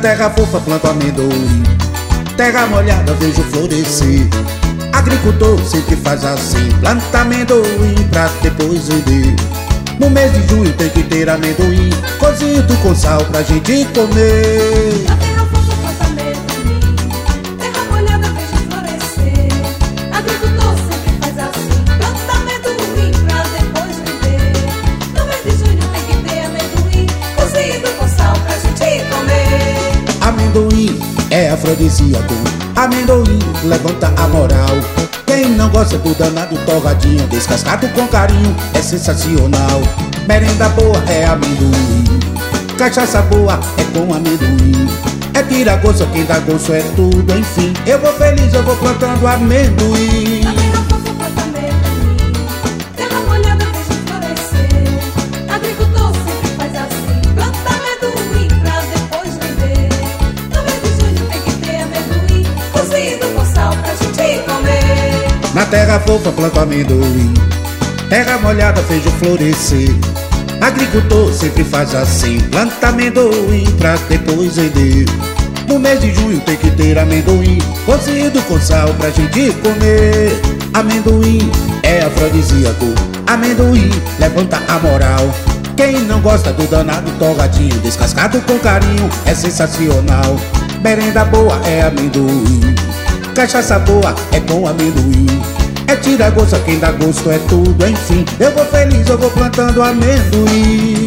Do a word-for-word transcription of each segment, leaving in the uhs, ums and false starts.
terra fofa planto amendoim, terra molhada vejo florescer. Agricultor sempre faz assim, planta amendoim pra depois vender. No mês de junho tem que ter amendoim cozido com sal pra gente comer. Na terra fofa planta amendoim, terra molhada vejo florescer. Agricultor sempre faz assim, planta amendoim pra depois vender. No mês de junho tem que ter amendoim cozido com sal pra gente comer. Amendoim é afrodisíaco, amendoim levanta a moral. Quem não gosta do danado torradinho, descascado com carinho, é sensacional. Merenda boa é amendoim, cachaça boa é com amendoim. É tira gosto, quem dá gosto é tudo, enfim. Eu vou feliz, eu vou plantando amendoim. Na terra fofa planta amendoim, terra molhada vejo florescer. Agricultor sempre faz assim, planta amendoim pra depois vender. No mês de junho tem que ter amendoim cozido com sal pra gente comer. Na terra fofa planto amendoim, terra molhada vejo florescer. Agricultor sempre faz assim, planta amendoim pra depois vender. No mês de junho tem que ter amendoim cozido com sal pra gente comer. Amendoim é afrodisíaco, amendoim levanta a moral. Quem não gosta do danado torradinho, descascado com carinho, é sensacional. Merenda boa é amendoim, cachaça boa é com amendoim. É tira gosto, quem dá gosto é tudo, enfim. Eu vou feliz, eu vou plantando amendoim.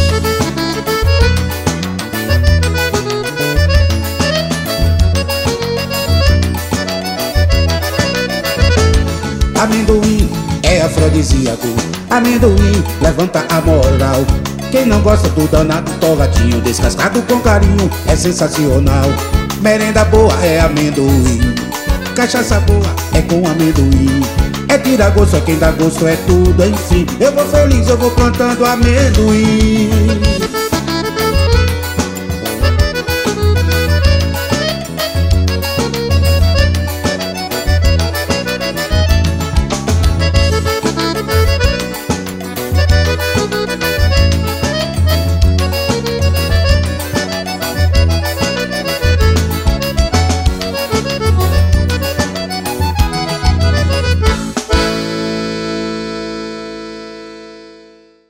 Amendoim é afrodisíaco, amendoim levanta a moral. Quem não gosta do danado torradinho, descascado com carinho, é sensacional. Merenda boa é amendoim, cachaça boa é com amendoim. É tira gosto, quem dá gosto é tudo, enfim. Eu vou feliz, eu vou plantando amendoim.